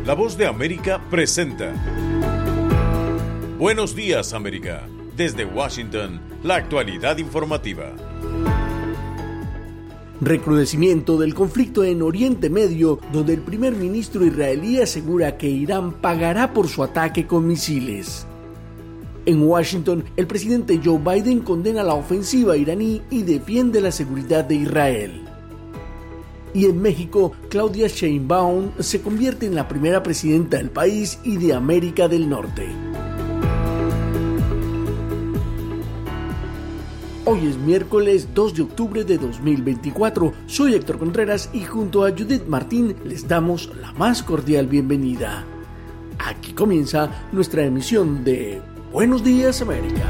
La Voz de América presenta Buenos Días, América. Desde Washington, la actualidad informativa. Recrudecimiento del conflicto en Oriente Medio, donde el primer ministro israelí asegura que Irán pagará por su ataque con misiles. En Washington, el presidente Joe Biden condena la ofensiva iraní y defiende la seguridad de Israel. Y en México, Claudia Sheinbaum se convierte en la primera presidenta del país y de América del Norte. Hoy es miércoles 2 de octubre de 2024. Soy Héctor Contreras y junto a Judith Martín les damos la más cordial bienvenida. Aquí comienza nuestra emisión de Buenos Días, América.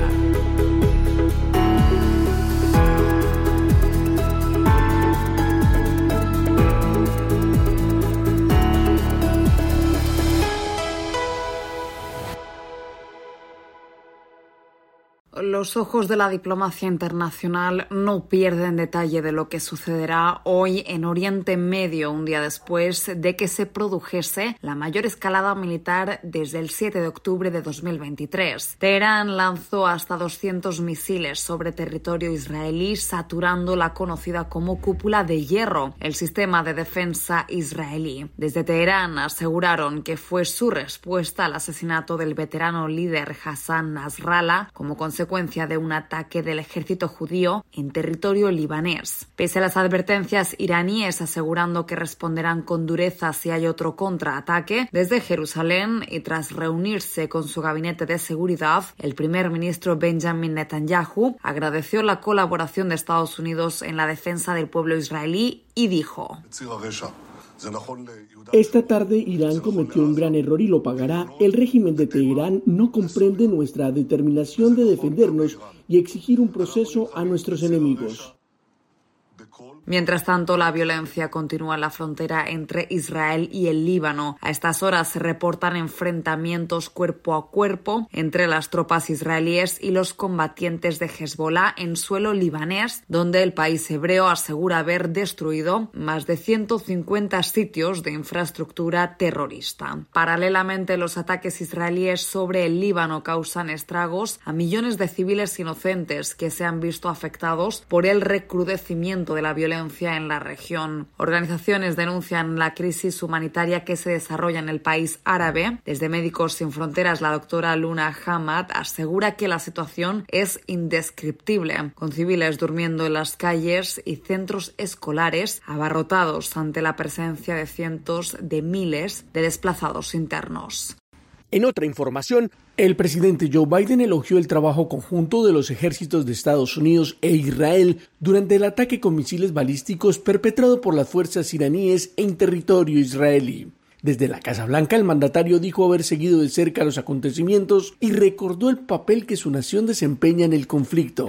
Los ojos de la diplomacia internacional no pierden detalle de lo que sucederá hoy en Oriente Medio, un día después de que se produjese la mayor escalada militar desde el 7 de octubre de 2023. Teherán lanzó hasta 200 misiles sobre territorio israelí, saturando la conocida como Cúpula de Hierro, el sistema de defensa israelí. Desde Teherán aseguraron que fue su respuesta al asesinato del veterano líder Hassan Nasrallah como consecuencia de un ataque del ejército judío en territorio libanés. Pese a las advertencias iraníes asegurando que responderán con dureza si hay otro contraataque, desde Jerusalén y tras reunirse con su gabinete de seguridad, el primer ministro Benjamin Netanyahu agradeció la colaboración de Estados Unidos en la defensa del pueblo israelí y dijo: Esta tarde Irán cometió un gran error y lo pagará. El régimen de Teherán no comprende nuestra determinación de defendernos y exigir un proceso a nuestros enemigos. Mientras tanto, la violencia continúa en la frontera entre Israel y el Líbano. A estas horas se reportan enfrentamientos cuerpo a cuerpo entre las tropas israelíes y los combatientes de Hezbollah en suelo libanés, donde el país hebreo asegura haber destruido más de 150 sitios de infraestructura terrorista. Paralelamente, los ataques israelíes sobre el Líbano causan estragos a millones de civiles inocentes que se han visto afectados por el recrudecimiento de la violencia en la región. Organizaciones denuncian la crisis humanitaria que se desarrolla en el país árabe. Desde Médicos Sin Fronteras, la doctora Luna Hamad asegura que la situación es indescriptible, con civiles durmiendo en las calles y centros escolares abarrotados ante la presencia de cientos de miles de desplazados internos. En otra información, el presidente Joe Biden elogió el trabajo conjunto de los ejércitos de Estados Unidos e Israel durante el ataque con misiles balísticos perpetrado por las fuerzas iraníes en territorio israelí. Desde la Casa Blanca, el mandatario dijo haber seguido de cerca los acontecimientos y recordó el papel que su nación desempeña en el conflicto.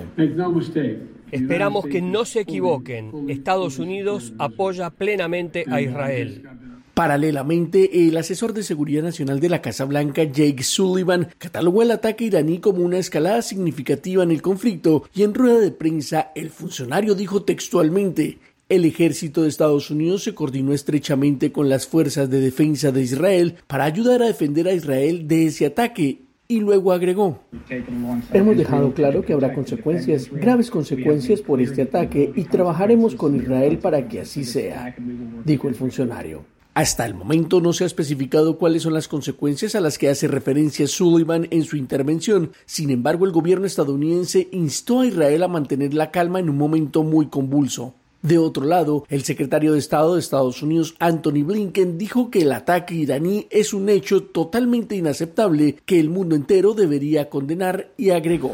Esperamos que no se equivoquen. Estados Unidos apoya plenamente a Israel. Paralelamente, el asesor de Seguridad Nacional de la Casa Blanca, Jake Sullivan, catalogó el ataque iraní como una escalada significativa en el conflicto y en rueda de prensa el funcionario dijo textualmente: el ejército de Estados Unidos se coordinó estrechamente con las fuerzas de defensa de Israel para ayudar a defender a Israel de ese ataque. Y luego agregó: hemos dejado claro que habrá consecuencias, graves consecuencias por este ataque y trabajaremos con Israel para que así sea, dijo el funcionario. Hasta el momento no se ha especificado cuáles son las consecuencias a las que hace referencia Sullivan en su intervención. Sin embargo, el gobierno estadounidense instó a Israel a mantener la calma en un momento muy convulso. De otro lado, el secretario de Estado de Estados Unidos, Antony Blinken, dijo que el ataque iraní es un hecho totalmente inaceptable que el mundo entero debería condenar y agregó: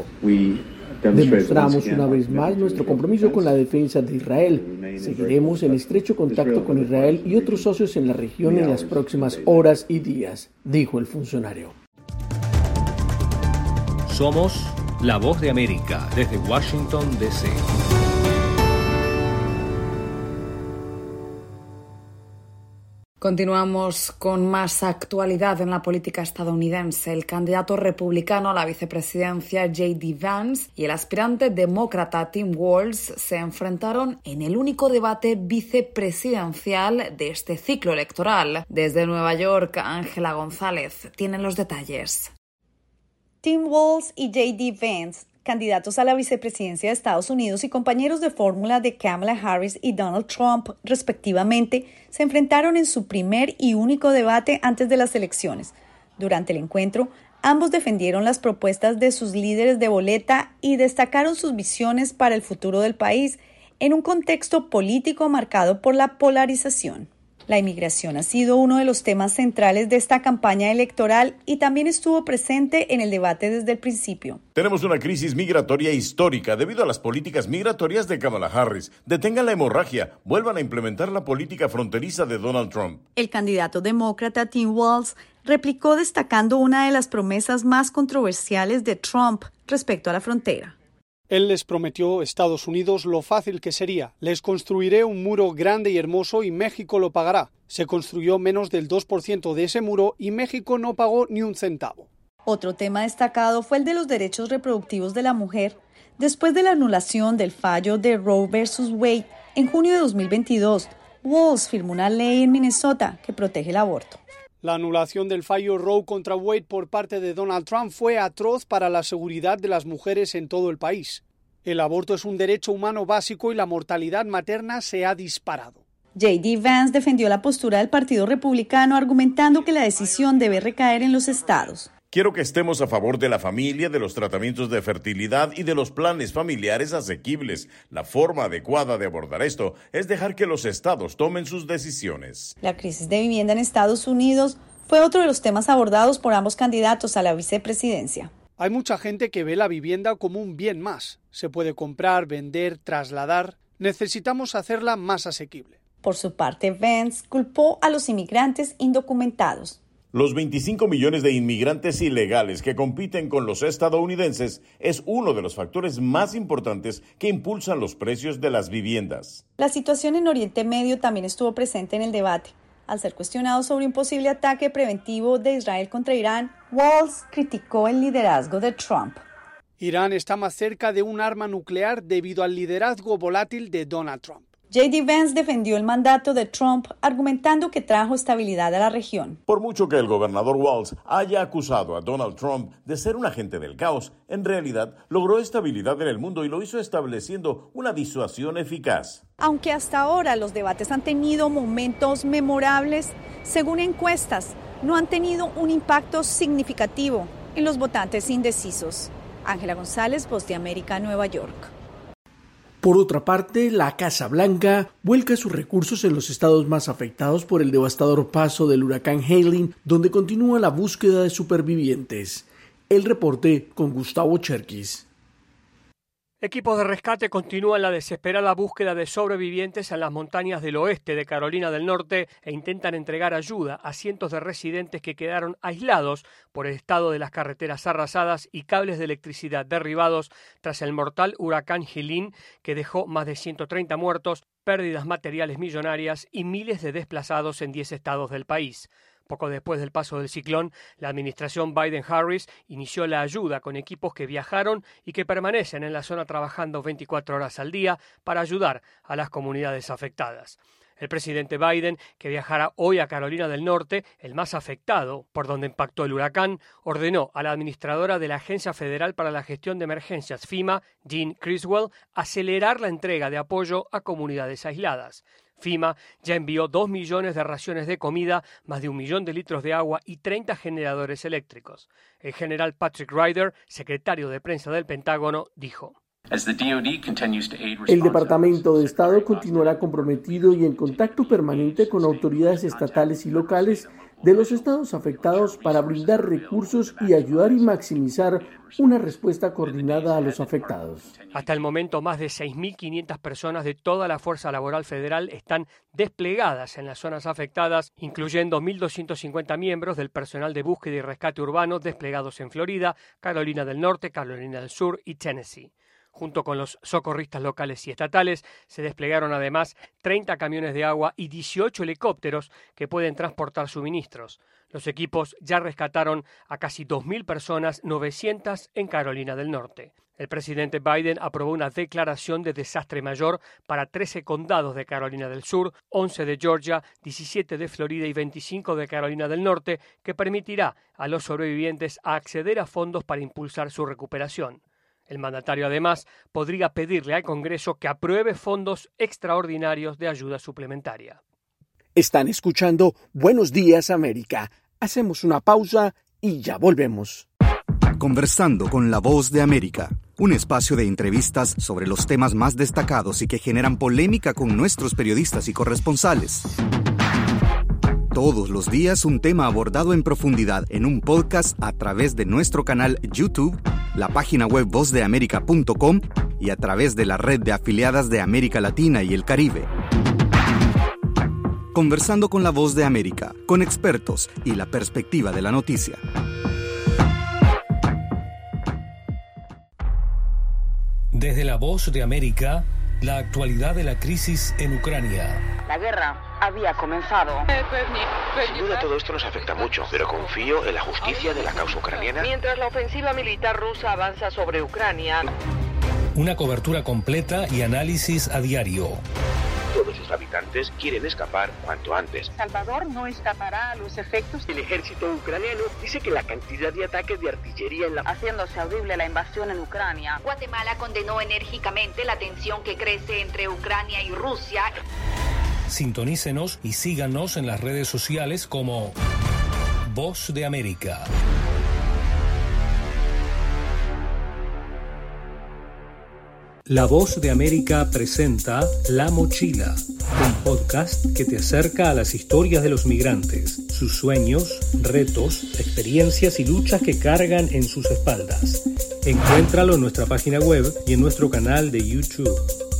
demostramos una vez más nuestro compromiso con la defensa de Israel. Seguiremos en estrecho contacto con Israel y otros socios en la región en las próximas horas y días, dijo el funcionario. Somos La Voz de América desde Washington, D.C. Continuamos con más actualidad en la política estadounidense. El candidato republicano a la vicepresidencia J.D. Vance y el aspirante demócrata Tim Walz se enfrentaron en el único debate vicepresidencial de este ciclo electoral. Desde Nueva York, Ángela González tiene los detalles. Tim Walz y J.D. Vance, candidatos a la vicepresidencia de Estados Unidos y compañeros de fórmula de Kamala Harris y Donald Trump, respectivamente, se enfrentaron en su primer y único debate antes de las elecciones. Durante el encuentro, ambos defendieron las propuestas de sus líderes de boleta y destacaron sus visiones para el futuro del país en un contexto político marcado por la polarización. La inmigración ha sido uno de los temas centrales de esta campaña electoral y también estuvo presente en el debate desde el principio. Tenemos una crisis migratoria histórica debido a las políticas migratorias de Kamala Harris. Detengan la hemorragia, vuelvan a implementar la política fronteriza de Donald Trump. El candidato demócrata Tim Walz replicó destacando una de las promesas más controversiales de Trump respecto a la frontera. Él les prometió a Estados Unidos lo fácil que sería. Les construiré un muro grande y hermoso y México lo pagará. Se construyó menos del 2% de ese muro y México no pagó ni un centavo. Otro tema destacado fue el de los derechos reproductivos de la mujer. Después de la anulación del fallo de Roe vs. Wade en junio de 2022, Walz firmó una ley en Minnesota que protege el aborto. La anulación del fallo Roe contra Wade por parte de Donald Trump fue atroz para la seguridad de las mujeres en todo el país. El aborto es un derecho humano básico y la mortalidad materna se ha disparado. J.D. Vance defendió la postura del Partido Republicano argumentando que la decisión debe recaer en los estados. Quiero que estemos a favor de la familia, de los tratamientos de fertilidad y de los planes familiares asequibles. La forma adecuada de abordar esto es dejar que los estados tomen sus decisiones. La crisis de vivienda en Estados Unidos fue otro de los temas abordados por ambos candidatos a la vicepresidencia. Hay mucha gente que ve la vivienda como un bien más. Se puede comprar, vender, trasladar. Necesitamos hacerla más asequible. Por su parte, Vance culpó a los inmigrantes indocumentados. Los 25 millones de inmigrantes ilegales que compiten con los estadounidenses es uno de los factores más importantes que impulsan los precios de las viviendas. La situación en Oriente Medio también estuvo presente en el debate. Al ser cuestionado sobre un posible ataque preventivo de Israel contra Irán, Walz criticó el liderazgo de Trump. Irán está más cerca de un arma nuclear debido al liderazgo volátil de Donald Trump. J.D. Vance defendió el mandato de Trump, argumentando que trajo estabilidad a la región. Por mucho que el gobernador Walz haya acusado a Donald Trump de ser un agente del caos, en realidad logró estabilidad en el mundo y lo hizo estableciendo una disuasión eficaz. Aunque hasta ahora los debates han tenido momentos memorables, según encuestas, no han tenido un impacto significativo en los votantes indecisos. Ángela González, Voz de América, Nueva York. Por otra parte, la Casa Blanca vuelca sus recursos en los estados más afectados por el devastador paso del huracán Helene, donde continúa la búsqueda de supervivientes. El reporte con Gustavo Cherkis. Equipos de rescate continúan la desesperada búsqueda de sobrevivientes en las montañas del oeste de Carolina del Norte e intentan entregar ayuda a cientos de residentes que quedaron aislados por el estado de las carreteras arrasadas y cables de electricidad derribados tras el mortal huracán Helene, que dejó más de 130 muertos, pérdidas materiales millonarias y miles de desplazados en 10 estados del país. Poco después del paso del ciclón, la administración Biden-Harris inició la ayuda con equipos que viajaron y que permanecen en la zona trabajando 24 horas al día para ayudar a las comunidades afectadas. El presidente Biden, que viajará hoy a Carolina del Norte, el más afectado por donde impactó el huracán, ordenó a la administradora de la Agencia Federal para la Gestión de Emergencias, FEMA, Jean Criswell, acelerar la entrega de apoyo a comunidades aisladas. FEMA ya envió 2 millones de raciones de comida, más de 1 millón de litros de agua y 30 generadores eléctricos. El general Patrick Ryder, secretario de prensa del Pentágono, dijo: El Departamento de Estado continuará comprometido y en contacto permanente con autoridades estatales y locales de los estados afectados para brindar recursos y ayudar y maximizar una respuesta coordinada a los afectados. Hasta el momento, más de 6.500 personas de toda la Fuerza Laboral Federal están desplegadas en las zonas afectadas, incluyendo 1.250 miembros del personal de búsqueda y rescate urbano desplegados en Florida, Carolina del Norte, Carolina del Sur y Tennessee. Junto con los socorristas locales y estatales, se desplegaron además 30 camiones de agua y 18 helicópteros que pueden transportar suministros. Los equipos ya rescataron a casi 2.000 personas, 900 en Carolina del Norte. El presidente Biden aprobó una declaración de desastre mayor para 13 condados de Carolina del Sur, 11 de Georgia, 17 de Florida y 25 de Carolina del Norte, que permitirá a los sobrevivientes acceder a fondos para impulsar su recuperación. El mandatario, además, podría pedirle al Congreso que apruebe fondos extraordinarios de ayuda suplementaria. Están escuchando Buenos Días, América. Hacemos una pausa y ya volvemos. Conversando con la Voz de América, un espacio de entrevistas sobre los temas más destacados y que generan polémica con nuestros periodistas y corresponsales. Todos los días un tema abordado en profundidad en un podcast a través de nuestro canal YouTube, la página web vozdeamerica.com y a través de la red de afiliadas de América Latina y el Caribe. Conversando con la Voz de América, con expertos y la perspectiva de la noticia. Desde la Voz de América, la actualidad de la crisis en Ucrania. La guerra había comenzado. Sin duda todo esto nos afecta mucho, pero confío en la justicia de la causa ucraniana. Mientras la ofensiva militar rusa avanza sobre Ucrania. Una cobertura completa y análisis a diario. Todos sus habitantes quieren escapar cuanto antes. Salvador no escapará a los efectos. El ejército ucraniano dice que la cantidad de ataques de artillería en la... Haciéndose audible la invasión en Ucrania. Guatemala condenó enérgicamente la tensión que crece entre Ucrania y Rusia. Sintonícenos y síganos en las redes sociales como Voz de América. La Voz de América presenta La Mochila, un podcast que te acerca a las historias de los migrantes, sus sueños, retos, experiencias y luchas que cargan en sus espaldas. Encuéntralo en nuestra página web y en nuestro canal de YouTube.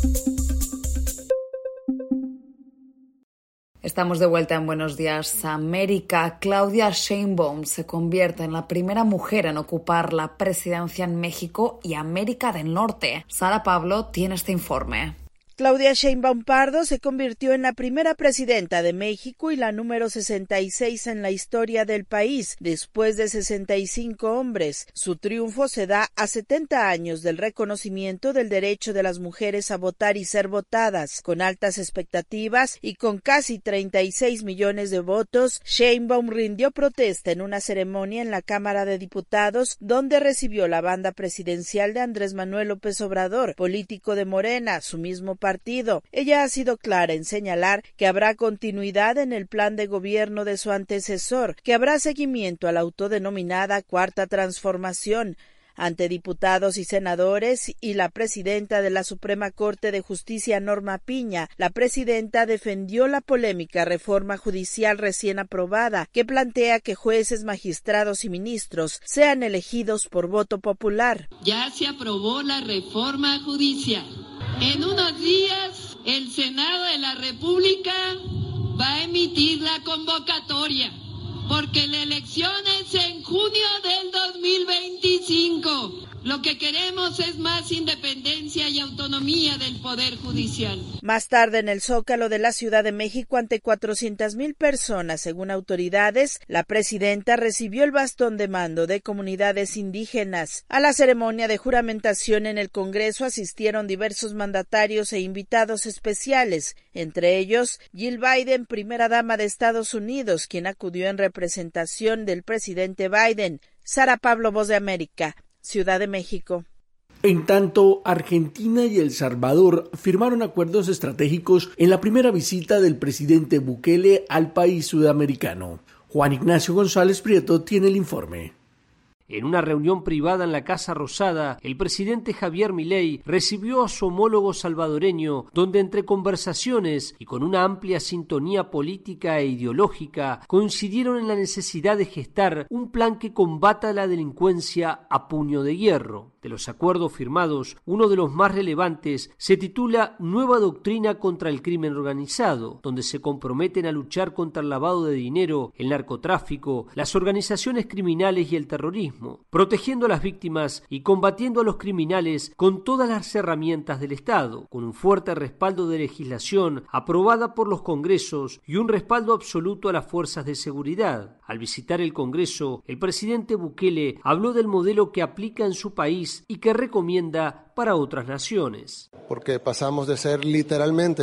Estamos de vuelta en Buenos Días, América. Claudia Sheinbaum se convierte en la primera mujer en ocupar la presidencia en México y América del Norte. Sara Pablo tiene este informe. Claudia Sheinbaum Pardo se convirtió en la primera presidenta de México y la número 66 en la historia del país, después de 65 hombres. Su triunfo se da a 70 años del reconocimiento del derecho de las mujeres a votar y ser votadas. Con altas expectativas y con casi 36 millones de votos, Sheinbaum rindió protesta en una ceremonia en la Cámara de Diputados, donde recibió la banda presidencial de Andrés Manuel López Obrador, político de Morena, su mismo partido. Ella ha sido clara en señalar que habrá continuidad en el plan de gobierno de su antecesor, que habrá seguimiento a la autodenominada Cuarta Transformación. Ante diputados y senadores y la presidenta de la Suprema Corte de Justicia, Norma Piña, la presidenta defendió la polémica reforma judicial recién aprobada, que plantea que jueces, magistrados y ministros sean elegidos por voto popular. Ya se aprobó la reforma judicial. En unos días, el Senado de la República va a emitir la convocatoria, porque la elección es en junio del 2025. Lo que queremos es más independencia y autonomía del Poder Judicial. Más tarde, en el Zócalo de la Ciudad de México, ante 400,000 personas, según autoridades, la presidenta recibió el bastón de mando de comunidades indígenas. A la ceremonia de juramentación en el Congreso asistieron diversos mandatarios e invitados especiales, entre ellos Jill Biden, primera dama de Estados Unidos, quien acudió en representación del presidente Biden. Sara Pablo, Voz de América, Ciudad de México. En tanto, Argentina y El Salvador firmaron acuerdos estratégicos en la primera visita del presidente Bukele al país sudamericano. Juan Ignacio González Prieto tiene el informe. En una reunión privada en la Casa Rosada, el presidente Javier Milei recibió a su homólogo salvadoreño, donde entre conversaciones y con una amplia sintonía política e ideológica, coincidieron en la necesidad de gestar un plan que combata la delincuencia a puño de hierro. De los acuerdos firmados, uno de los más relevantes se titula Nueva Doctrina contra el Crimen Organizado, donde se comprometen a luchar contra el lavado de dinero, el narcotráfico, las organizaciones criminales y el terrorismo, protegiendo a las víctimas y combatiendo a los criminales con todas las herramientas del Estado, con un fuerte respaldo de legislación aprobada por los congresos y un respaldo absoluto a las fuerzas de seguridad. Al visitar el Congreso, el presidente Bukele habló del modelo que aplica en su país y que recomienda para otras naciones. Porque pasamos de ser literalmente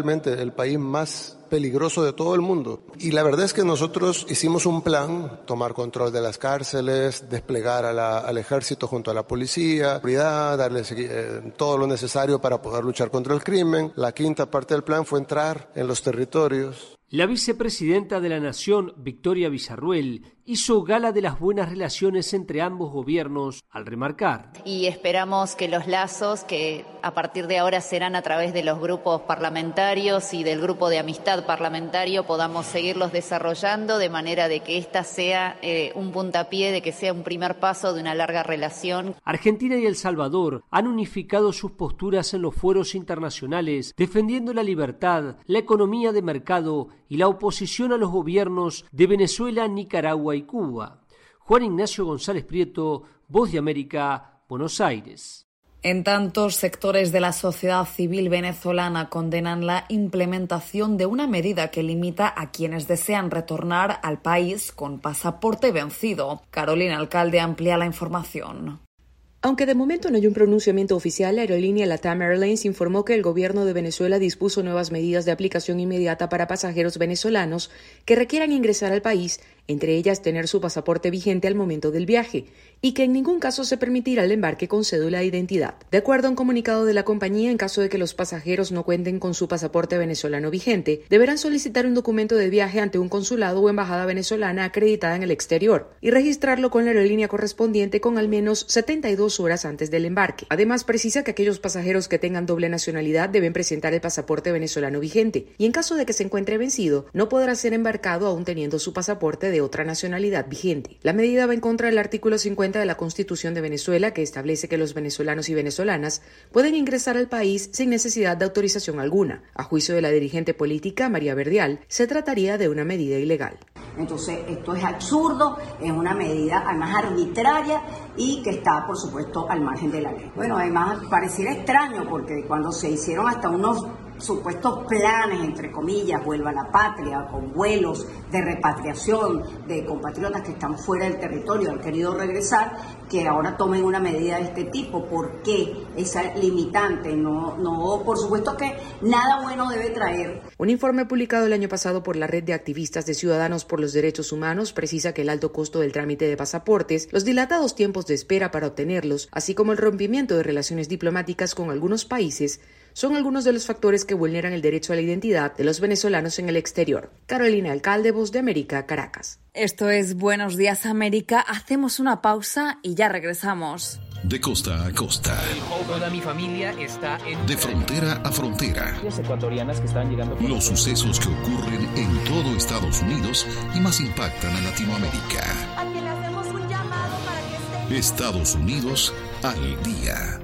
el país más peligroso de todo el mundo. Y la verdad es que nosotros hicimos un plan, tomar control de las cárceles, desplegar al ejército junto a la policía, darles todo lo necesario para poder luchar contra el crimen. La quinta parte del plan fue entrar en los territorios. La vicepresidenta de la Nación, Victoria Villarruel, hizo gala de las buenas relaciones entre ambos gobiernos al remarcar. Y esperamos que los lazos, que a partir de ahora serán a través de los grupos parlamentarios y del grupo de amistad parlamentario, podamos seguirlos desarrollando de manera de que esta sea un puntapié, de que sea un primer paso de una larga relación. Argentina y El Salvador han unificado sus posturas en los foros internacionales, defendiendo la libertad, la economía de mercado y la oposición a los gobiernos de Venezuela, Nicaragua y Cuba. Juan Ignacio González Prieto, Voz de América, Buenos Aires. En tanto, sectores de la sociedad civil venezolana condenan la implementación de una medida que limita a quienes desean retornar al país con pasaporte vencido. Carolina Alcalde amplía la información. Aunque de momento no hay un pronunciamiento oficial, la aerolínea LATAM Airlines informó que el gobierno de Venezuela dispuso nuevas medidas de aplicación inmediata para pasajeros venezolanos que requieran ingresar al país, entre ellas tener su pasaporte vigente al momento del viaje, y que en ningún caso se permitirá el embarque con cédula de identidad. De acuerdo a un comunicado de la compañía, en caso de que los pasajeros no cuenten con su pasaporte venezolano vigente, deberán solicitar un documento de viaje ante un consulado o embajada venezolana acreditada en el exterior y registrarlo con la aerolínea correspondiente con al menos 72 horas antes del embarque. Además, precisa que aquellos pasajeros que tengan doble nacionalidad deben presentar el pasaporte venezolano vigente y en caso de que se encuentre vencido, no podrá ser embarcado aún teniendo su pasaporte de otra nacionalidad vigente. La medida va en contra del artículo 50 de la Constitución de Venezuela, que establece que los venezolanos y venezolanas pueden ingresar al país sin necesidad de autorización alguna. A juicio de la dirigente política María Verdial, se trataría de una medida ilegal. Entonces, esto es absurdo, es una medida además arbitraria y que está, por supuesto, al margen de la ley. Bueno, además pareciera extraño porque cuando se hicieron hasta unos supuestos planes, entre comillas, vuelva a la patria, con vuelos de repatriación de compatriotas que están fuera del territorio, han querido regresar, que ahora tomen una medida de este tipo. ¿Por qué esa limitante? No, por supuesto que nada bueno debe traer. Un informe publicado el año pasado por la Red de Activistas de Ciudadanos por los Derechos Humanos precisa que el alto costo del trámite de pasaportes, los dilatados tiempos de espera para obtenerlos, así como el rompimiento de relaciones diplomáticas con algunos países, son algunos de los factores que vulneran el derecho a la identidad de los venezolanos en el exterior. Carolina Alcalde, Voz de América, Caracas. Esto es Buenos Días América. Hacemos una pausa y ya regresamos. De costa a costa. Toda mi familia está en... De frontera a frontera. Ecuatorianas que están llegando... Los sucesos que ocurren en todo Estados Unidos y más impactan a Latinoamérica. A quien le hacemos un llamado para que esté... Estados Unidos al día.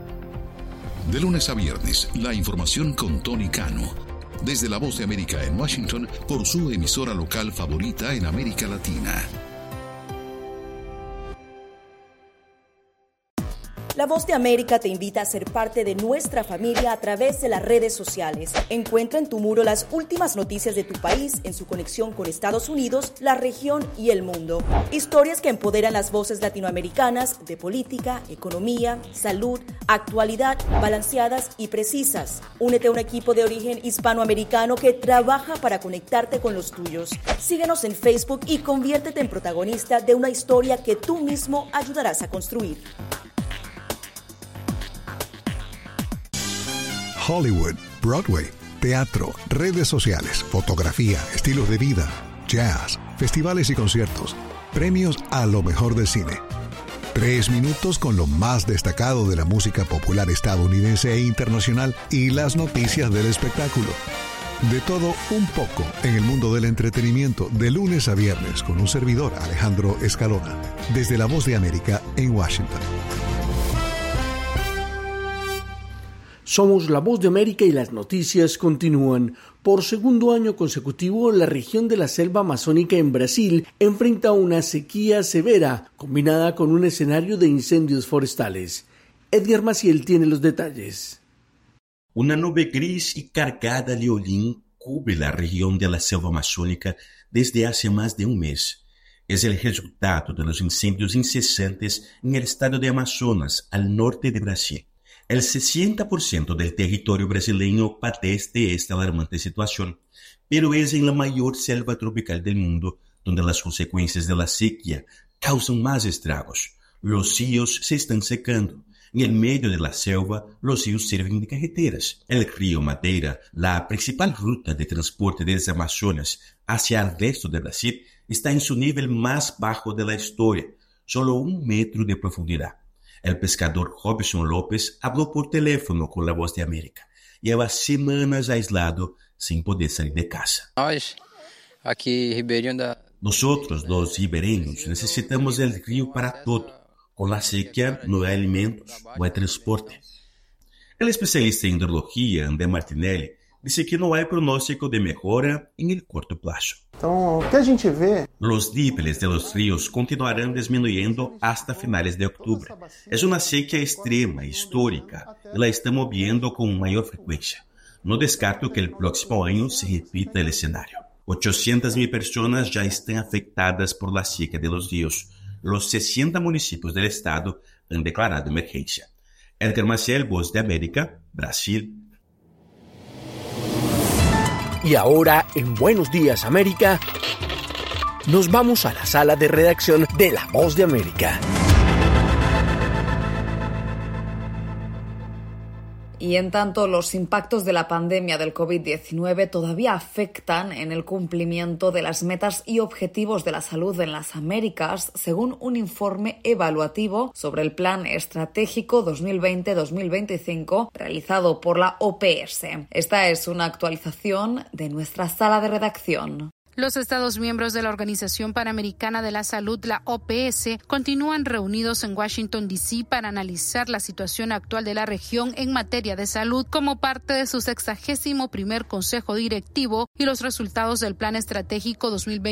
De lunes a viernes, la información con Tony Cano. Desde La Voz de América en Washington, por su emisora local favorita en América Latina. La Voz de América te invita a ser parte de nuestra familia a través de las redes sociales. Encuentra en tu muro las últimas noticias de tu país en su conexión con Estados Unidos, la región y el mundo. Historias que empoderan las voces latinoamericanas de política, economía, salud, actualidad, balanceadas y precisas. Únete a un equipo de origen hispanoamericano que trabaja para conectarte con los tuyos. Síguenos en Facebook y conviértete en protagonista de una historia que tú mismo ayudarás a construir. Hollywood, Broadway, teatro, redes sociales, fotografía, estilos de vida, jazz, festivales y conciertos, premios a lo mejor del cine. 3 minutos con lo más destacado de la música popular estadounidense e internacional y las noticias del espectáculo. De todo un poco en el mundo del entretenimiento de lunes a viernes con un servidor, Alejandro Escalona, desde La Voz de América en Washington. Somos La Voz de América y las noticias continúan. Por segundo año consecutivo, la región de la selva amazónica en Brasil enfrenta una sequía severa, combinada con un escenario de incendios forestales. Edgar Maciel tiene los detalles. Una nube gris y cargada de hollín cubre la región de la selva amazónica desde hace más de un mes. Es el resultado de los incendios incesantes en el estado de Amazonas, al norte de Brasil. El 60% del territorio brasileño padece esta alarmante situación, pero es en la mayor selva tropical del mundo donde las consecuencias de la sequía causan más estragos. Los ríos se están secando. En el medio de la selva, los ríos sirven de carreteras. El río Madeira, la principal ruta de transporte desde Amazonas hacia el resto de Brasil, está en su nivel más bajo de la historia, solo 1 metro de profundidad. El pescador Robson López habló por teléfono con La Voz de América. Lleva semanas aislado sin poder salir de casa. Nosotros, los ribereños, necesitamos el río para todo. Con la sequía no hay alimentos, no hay transporte. El especialista en hidrología, André Martinelli, dice que no hay pronóstico de mejora en el corto plazo. Los níveles de los ríos continuarán disminuyendo hasta finales de octubre. Es una sequía extrema, histórica, y la estamos viendo con mayor frecuencia. No descarto que el próximo año se repita el escenario. 800,000 personas ya están afectadas por la sequía de los ríos. Los 60 municipios del estado han declarado emergencia. Edgar Maciel, Voz de América, Brasil. Y ahora, en Buenos Días América, nos vamos a la sala de redacción de La Voz de América. Y en tanto, los impactos de la pandemia del COVID-19 todavía afectan en el cumplimiento de las metas y objetivos de la salud en las Américas, según un informe evaluativo sobre el Plan Estratégico 2020-2025 realizado por la OPS. Esta es una actualización de nuestra sala de redacción. Los Estados miembros de la Organización Panamericana de la Salud, la OPS, continúan reunidos en Washington, D.C. para analizar la situación actual de la región en materia de salud como parte de su 61º Consejo Directivo, y los resultados del Plan Estratégico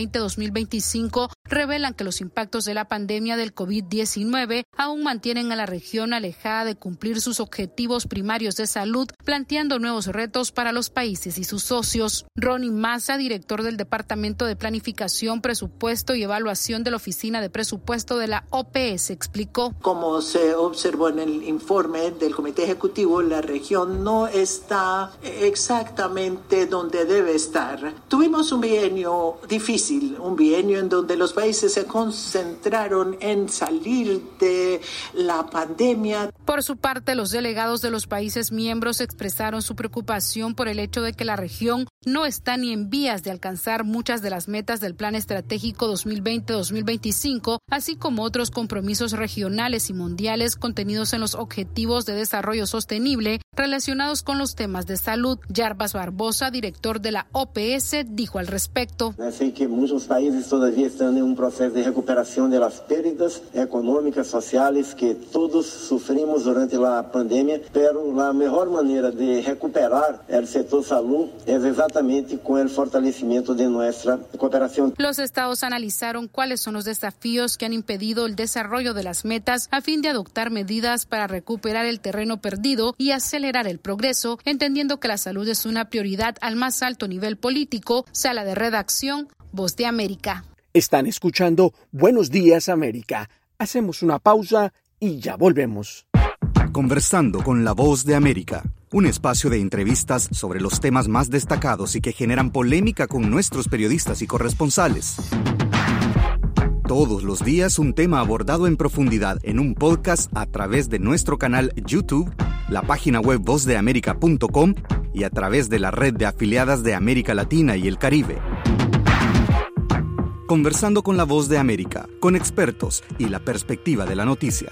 2020-2025 revelan que los impactos de la pandemia del COVID-19 aún mantienen a la región alejada de cumplir sus objetivos primarios de salud, planteando nuevos retos para los países y sus socios. Ronnie Massa, director del Departamento de Planificación, Presupuesto y Evaluación de la Oficina de Presupuesto de la OPS, explicó. Como se observó en el informe del Comité Ejecutivo, la región no está exactamente donde debe estar. Tuvimos un bienio difícil, un bienio en donde los países se concentraron en salir de la pandemia. Por su parte, los delegados de los países miembros expresaron su preocupación por el hecho de que la región no está ni en vías de alcanzar muchas de las metas del Plan Estratégico 2020-2025, así como otros compromisos regionales y mundiales contenidos en los Objetivos de Desarrollo Sostenible relacionados con los temas de salud. Jarbas Barbosa, director de la OPS, dijo al respecto. Sé que muchos países todavía están en un proceso de recuperación de las pérdidas económicas, sociales que todos sufrimos durante la pandemia, pero la mejor manera de recuperar el sector salud es exactamente con el fortalecimiento de nuestra cooperación. Los estados analizaron cuáles son los desafíos que han impedido el desarrollo de las metas a fin de adoptar medidas para recuperar el terreno perdido y acelerar el progreso, entendiendo que la salud es una prioridad al más alto nivel político. Sala de redacción, Voz de América. Están escuchando Buenos Días América. Hacemos una pausa y ya volvemos. Conversando con La Voz de América, un espacio de entrevistas sobre los temas más destacados y que generan polémica con nuestros periodistas y corresponsales. Todos los días un tema abordado en profundidad en un podcast a través de nuestro canal YouTube, la página web vozdeamerica.com y a través de la red de afiliadas de América Latina y el Caribe. Conversando con La Voz de América, con expertos y la perspectiva de la noticia.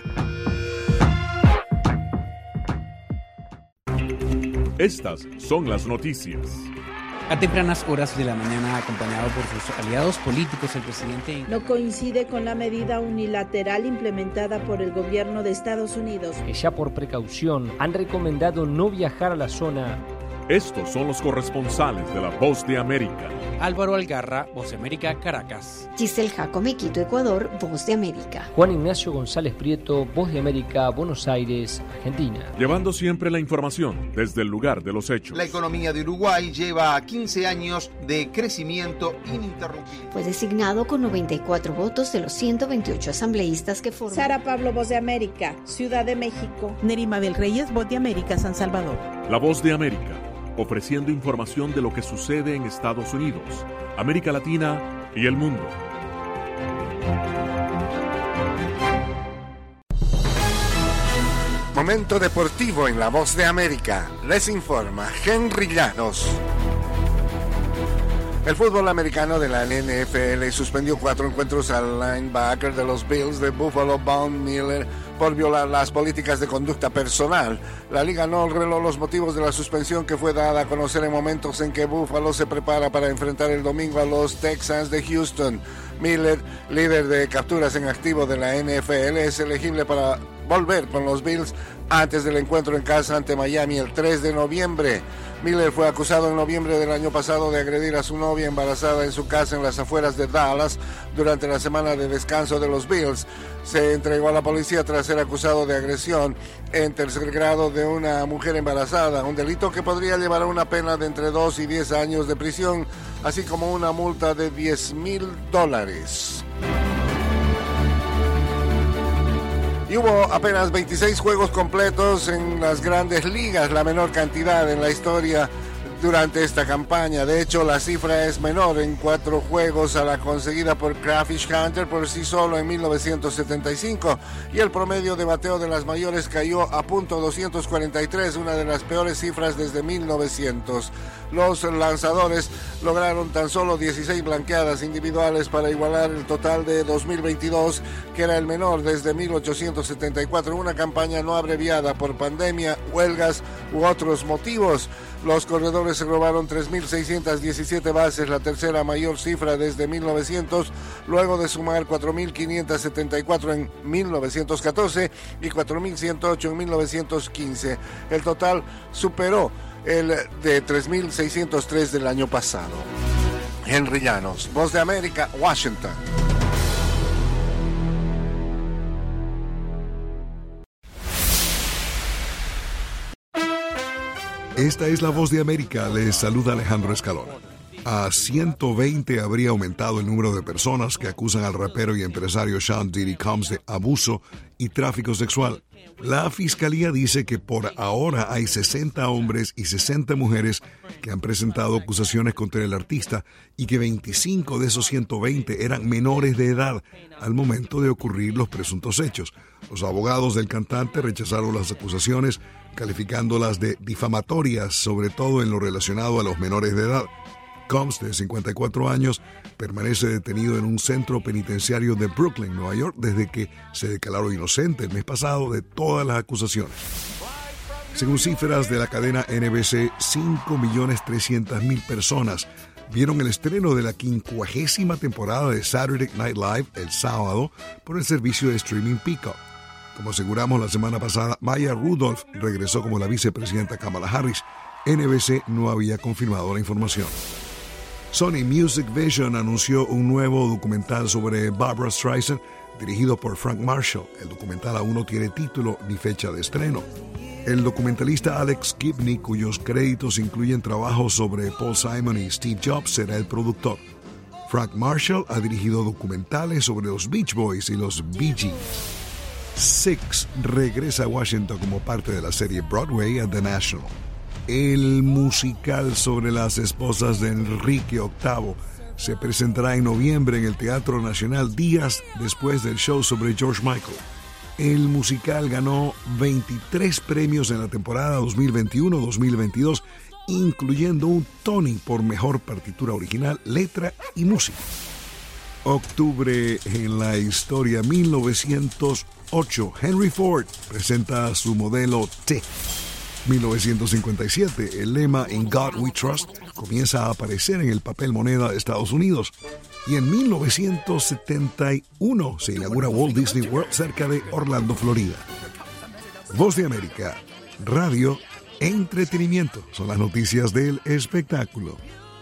Estas son las noticias. A tempranas horas de la mañana, acompañado por sus aliados políticos, el presidente no coincide con la medida unilateral implementada por el gobierno de Estados Unidos, que ya por precaución han recomendado no viajar a la zona. Estos son los corresponsales de La Voz de América. Álvaro Algarra, Voz de América, Caracas. Giselle Jacome, Quito, Ecuador, Voz de América. Juan Ignacio González Prieto, Voz de América, Buenos Aires, Argentina. Llevando siempre la información desde el lugar de los hechos. La economía de Uruguay lleva 15 años de crecimiento ininterrumpido. Fue designado con 94 votos de los 128 asambleístas que forman. Sara Pablo, Voz de América, Ciudad de México. Nerima Abel Reyes, Voz de América, San Salvador. La Voz de América, ofreciendo información de lo que sucede en Estados Unidos, América Latina y el mundo. Momento deportivo en La Voz de América. Les informa Henry Llanos. El fútbol americano de la NFL suspendió 4 encuentros al linebacker de los Bills de Buffalo, Von Miller, por violar las políticas de conducta personal. La liga no reveló los motivos de la suspensión, que fue dada a conocer en momentos en que Buffalo se prepara para enfrentar el domingo a los Texans de Houston. Miller, líder de capturas en activo de la NFL, es elegible para volver con los Bills antes del encuentro en casa ante Miami el 3 de noviembre. Miller fue acusado en noviembre del año pasado de agredir a su novia embarazada en su casa en las afueras de Dallas durante la semana de descanso de los Bills. Se entregó a la policía tras ser acusado de agresión en tercer grado de una mujer embarazada, un delito que podría llevar a una pena de entre 2 y 10 años de prisión, así como una multa de $10,000. Y hubo apenas 26 juegos completos en las grandes ligas, la menor cantidad en la historia durante esta campaña. De hecho, la cifra es menor en 4 juegos a la conseguida por Crawfish Hunter por sí solo en 1975, y el promedio de bateo de las mayores cayó a .243, una de las peores cifras desde 1900. Los lanzadores lograron tan solo 16 blanqueadas individuales para igualar el total de 2022, que era el menor desde 1874, una campaña no abreviada por pandemia, huelgas u otros motivos. Los corredores se robaron 3.617 bases, la tercera mayor cifra desde 1900, luego de sumar 4.574 en 1914 y 4.108 en 1915. El total superó el de 3.603 del año pasado. Henry Llanos, Voz de América, Washington. Esta es La Voz de América, les saluda Alejandro Escalona. A 120 habría aumentado el número de personas que acusan al rapero y empresario Sean Diddy Combs de abuso y tráfico sexual. La fiscalía dice que por ahora hay 60 hombres y 60 mujeres que han presentado acusaciones contra el artista, y que 25 de esos 120 eran menores de edad al momento de ocurrir los presuntos hechos. Los abogados del cantante rechazaron las acusaciones, calificándolas de difamatorias, sobre todo en lo relacionado a los menores de edad. Combs, de 54 años, permanece detenido en un centro penitenciario de Brooklyn, Nueva York, desde que se declaró inocente el mes pasado de todas las acusaciones. Según cifras de la cadena NBC, 5.300.000 personas vieron el estreno de la 50ª temporada de Saturday Night Live el sábado por el servicio de streaming Peacock. Como aseguramos la semana pasada, Maya Rudolph regresó como la vicepresidenta Kamala Harris. NBC no había confirmado la información. Sony Music Vision anunció un nuevo documental sobre Barbra Streisand, dirigido por Frank Marshall. El documental aún no tiene título ni fecha de estreno. El documentalista Alex Gibney, cuyos créditos incluyen trabajos sobre Paul Simon y Steve Jobs, será el productor. Frank Marshall ha dirigido documentales sobre los Beach Boys y los Bee Gees. Six regresa a Washington como parte de la serie Broadway at the National. El musical sobre las esposas de Enrique VIII se presentará en noviembre en el Teatro Nacional, días después del show sobre George Michael. El musical ganó 23 premios en la temporada 2021-2022, incluyendo un Tony por mejor partitura original, letra y música. Octubre en la historia. 1908, Henry Ford presenta su modelo T. 1957, el lema In God We Trust comienza a aparecer en el papel moneda de Estados Unidos. Y en 1971 se inaugura Walt Disney World cerca de Orlando, Florida. Voz de América, radio, entretenimiento, son las noticias del espectáculo.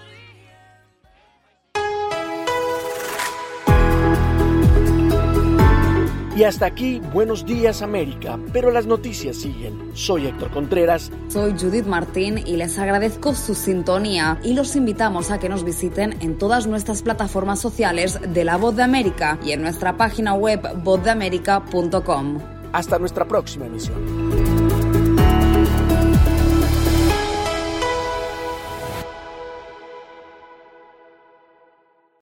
Y hasta aquí, Buenos Días América, pero las noticias siguen. Soy Héctor Contreras. Soy Judith Martín y les agradezco su sintonía y los invitamos a que nos visiten en todas nuestras plataformas sociales de La Voz de América y en nuestra página web vozdeamerica.com. Hasta nuestra próxima emisión.